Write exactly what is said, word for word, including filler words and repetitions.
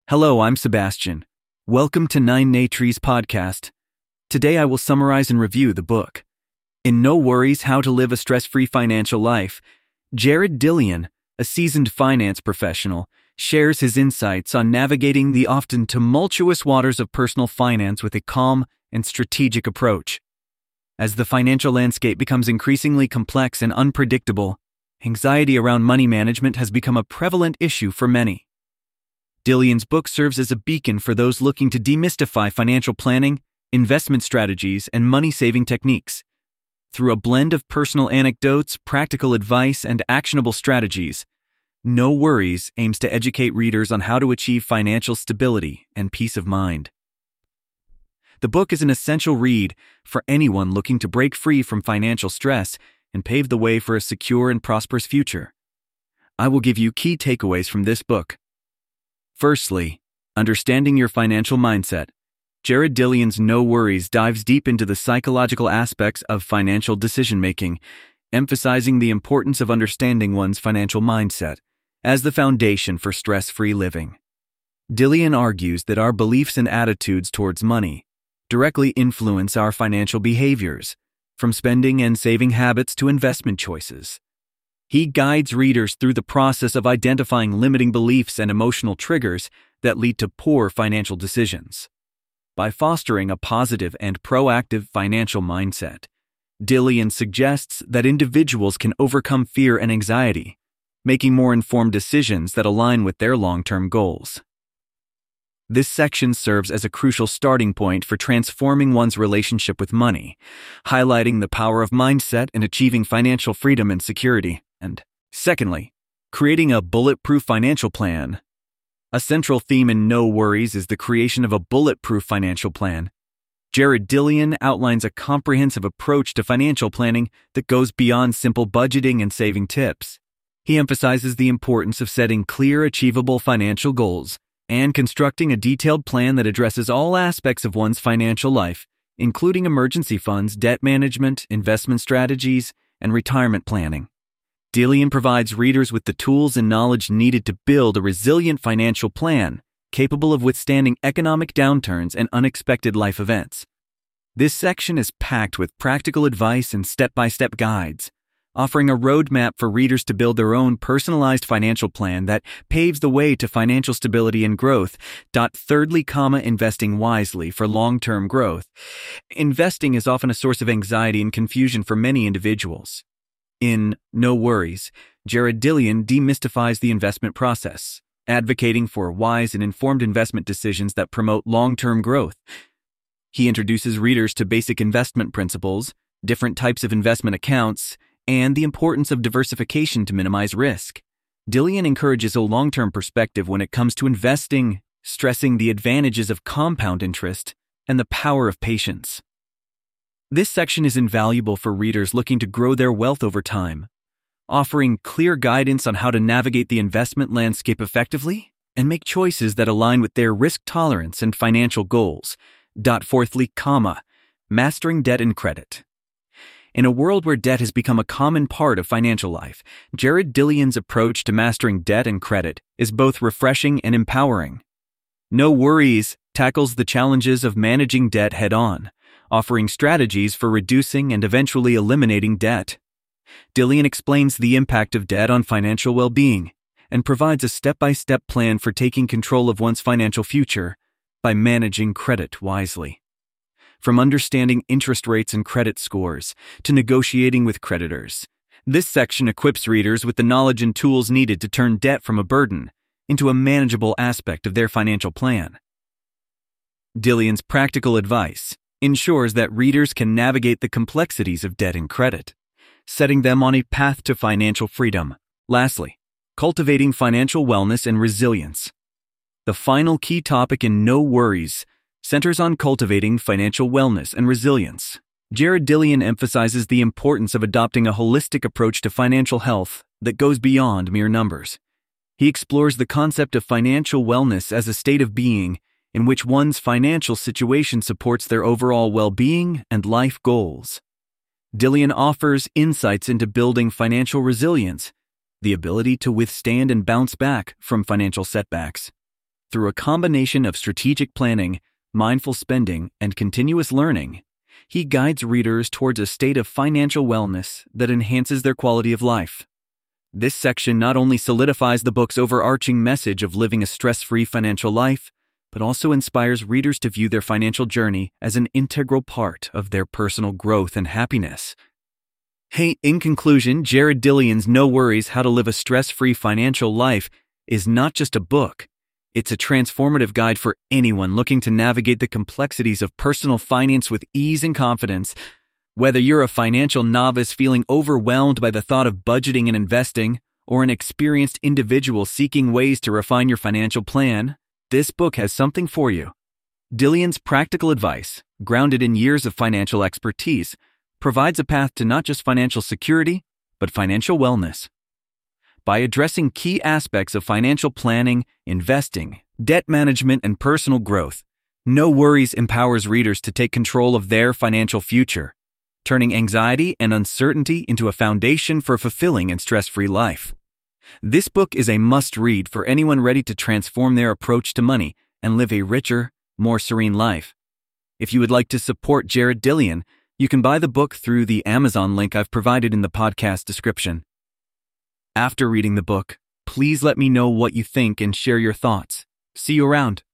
Hello, I'm Sebastian. Welcome to Nine Nay Trees podcast. Today I will summarize and review the book. In No Worries, How to Live a Stress-Free Financial Life, Jared Dillian, a seasoned finance professional, shares his insights on navigating the often tumultuous waters of personal finance with a calm and strategic approach. As the financial landscape becomes increasingly complex and unpredictable, anxiety around money management has become a prevalent issue for many. Dillian's book serves as a beacon for those looking to demystify financial planning, investment strategies, and money-saving techniques. Through a blend of personal anecdotes, practical advice, and actionable strategies, No Worries aims to educate readers on how to achieve financial stability and peace of mind. The book is an essential read for anyone looking to break free from financial stress and pave the way for a secure and prosperous future. I will give you key takeaways from this book. Firstly, understanding your financial mindset. Jared Dillian's No Worries dives deep into the psychological aspects of financial decision-making, emphasizing the importance of understanding one's financial mindset as the foundation for stress-free living. Dillian argues that our beliefs and attitudes towards money directly influence our financial behaviors, from spending and saving habits to investment choices. He guides readers through the process of identifying limiting beliefs and emotional triggers that lead to poor financial decisions. By fostering a positive and proactive financial mindset, Dillian suggests that individuals can overcome fear and anxiety, making more informed decisions that align with their long-term goals. This section serves as a crucial starting point for transforming one's relationship with money, highlighting the power of mindset in achieving financial freedom and security. And, secondly, creating a bulletproof financial plan. A central theme in No Worries is the creation of a bulletproof financial plan. Jared Dillian outlines a comprehensive approach to financial planning that goes beyond simple budgeting and saving tips. He emphasizes the importance of setting clear, achievable financial goals and constructing a detailed plan that addresses all aspects of one's financial life, including emergency funds, debt management, investment strategies, and retirement planning. Dillian provides readers with the tools and knowledge needed to build a resilient financial plan capable of withstanding economic downturns and unexpected life events. This section is packed with practical advice and step-by-step guides, offering a roadmap for readers to build their own personalized financial plan that paves the way to financial stability and growth. Thirdly, comma, investing wisely for long-term growth. Investing is often a source of anxiety and confusion for many individuals. In No Worries, Jared Dillian demystifies the investment process, advocating for wise and informed investment decisions that promote long-term growth. He introduces readers to basic investment principles, different types of investment accounts, and the importance of diversification to minimize risk. Dillian encourages a long-term perspective when it comes to investing, stressing the advantages of compound interest and the power of patience. This section is invaluable for readers looking to grow their wealth over time, offering clear guidance on how to navigate the investment landscape effectively and make choices that align with their risk tolerance and financial goals. Fourthly, comma, mastering debt and credit. In a world where debt has become a common part of financial life, Jared Dillian's approach to mastering debt and credit is both refreshing and empowering. No Worries tackles the challenges of managing debt head-on, offering strategies for reducing and eventually eliminating debt. Dillian explains the impact of debt on financial well-being and provides a step-by-step plan for taking control of one's financial future by managing credit wisely. From understanding interest rates and credit scores to negotiating with creditors, this section equips readers with the knowledge and tools needed to turn debt from a burden into a manageable aspect of their financial plan. Dillian's practical advice ensures that readers can navigate the complexities of debt and credit, setting them on a path to financial freedom. Lastly, cultivating financial wellness and resilience. The final key topic in No Worries centers on cultivating financial wellness and resilience. Jared Dillian emphasizes the importance of adopting a holistic approach to financial health that goes beyond mere numbers. He explores the concept of financial wellness as a state of being in which one's financial situation supports their overall well-being and life goals. Dillian offers insights into building financial resilience, the ability to withstand and bounce back from financial setbacks. Through a combination of strategic planning, mindful spending, and continuous learning, he guides readers towards a state of financial wellness that enhances their quality of life. This section not only solidifies the book's overarching message of living a stress-free financial life, but also inspires readers to view their financial journey as an integral part of their personal growth and happiness. Hey, in conclusion, Jared Dillion's No Worries: How to Live a Stress-Free Financial Life is not just a book. It's a transformative guide for anyone looking to navigate the complexities of personal finance with ease and confidence. Whether you're a financial novice feeling overwhelmed by the thought of budgeting and investing, or an experienced individual seeking ways to refine your financial plan, this book has something for you. Dillion's practical advice, grounded in years of financial expertise, provides a path to not just financial security, but financial wellness. By addressing key aspects of financial planning, investing, debt management, and personal growth, No Worries empowers readers to take control of their financial future, turning anxiety and uncertainty into a foundation for a fulfilling and stress-free life. This book is a must-read for anyone ready to transform their approach to money and live a richer, more serene life. If you would like to support Jared Dillion, you can buy the book through the Amazon link I've provided in the podcast description. After reading the book, please let me know what you think and share your thoughts. See you around.